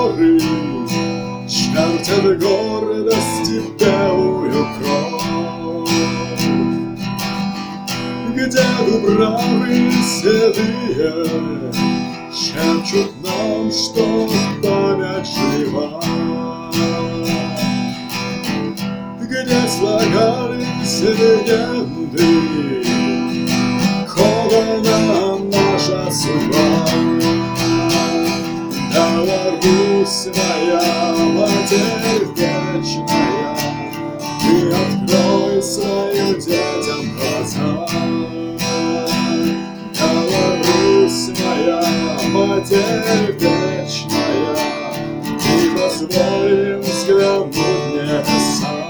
горы чертят гордости белую кровь, где дубравы седые шепчут нам, что память жива, где слагались легенды, кована наша судьба. Беларусь моя, Матерь вечная, ты открой своим детям глаза. Беларусь моя, Матерь вечная, ты позволь им взглянуть в небеса.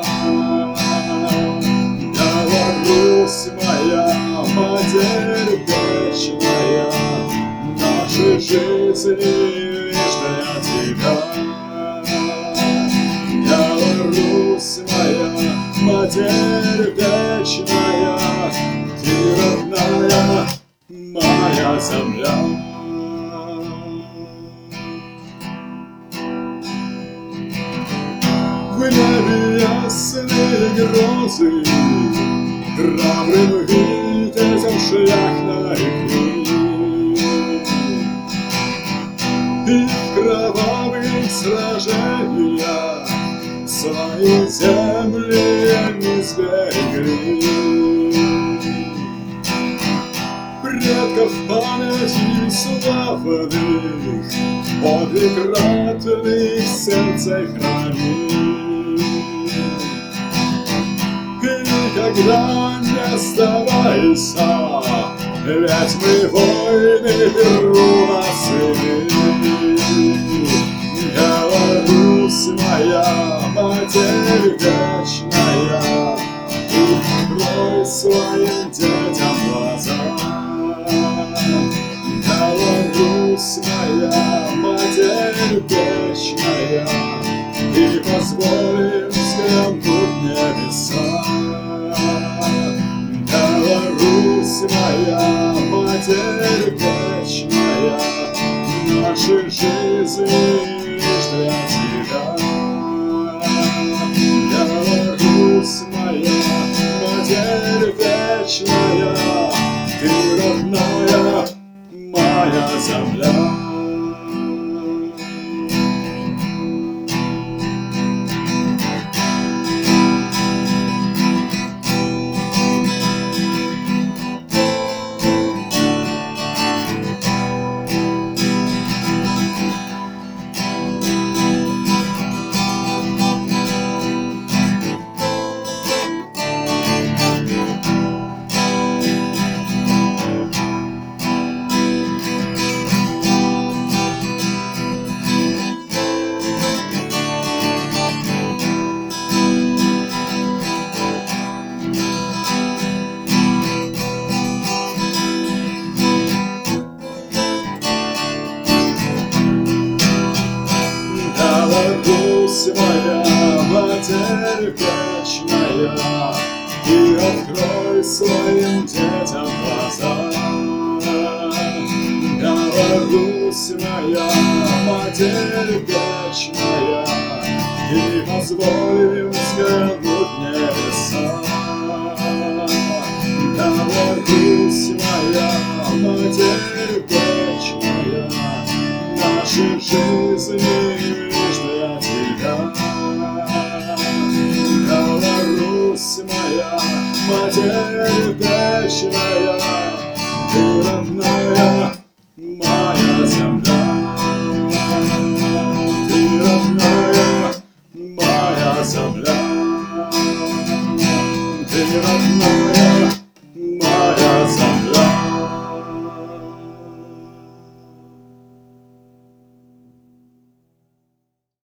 Беларусь моя, Матерь вечная, нашей жизни лишь для тебя. Беларусь моя, Матерь вечная, ты родная моя земля. В небе ясные грозы, храбрым витязям шлях нарекли, и в кровавых сражениях свои земли не сберегли. Предков памяти славных, подвиг ратный в сердце храни. И никогда не сдавайся, ведь мы войны беру на сыны. Беларусь моя, Матерь вечная, ты открой своим детям глаза. Беларусь моя, Матерь вечная, ты позволь им взглянуть в небеса. Беларусь моя, Матерь вечная, нашей жизни лишь для тебя. Беларусь моя, Матерь вечная, ты родная моя земля. Беларусь моя, Матерь вечная, и открой своим детям глаза. Беларусь моя, Матерь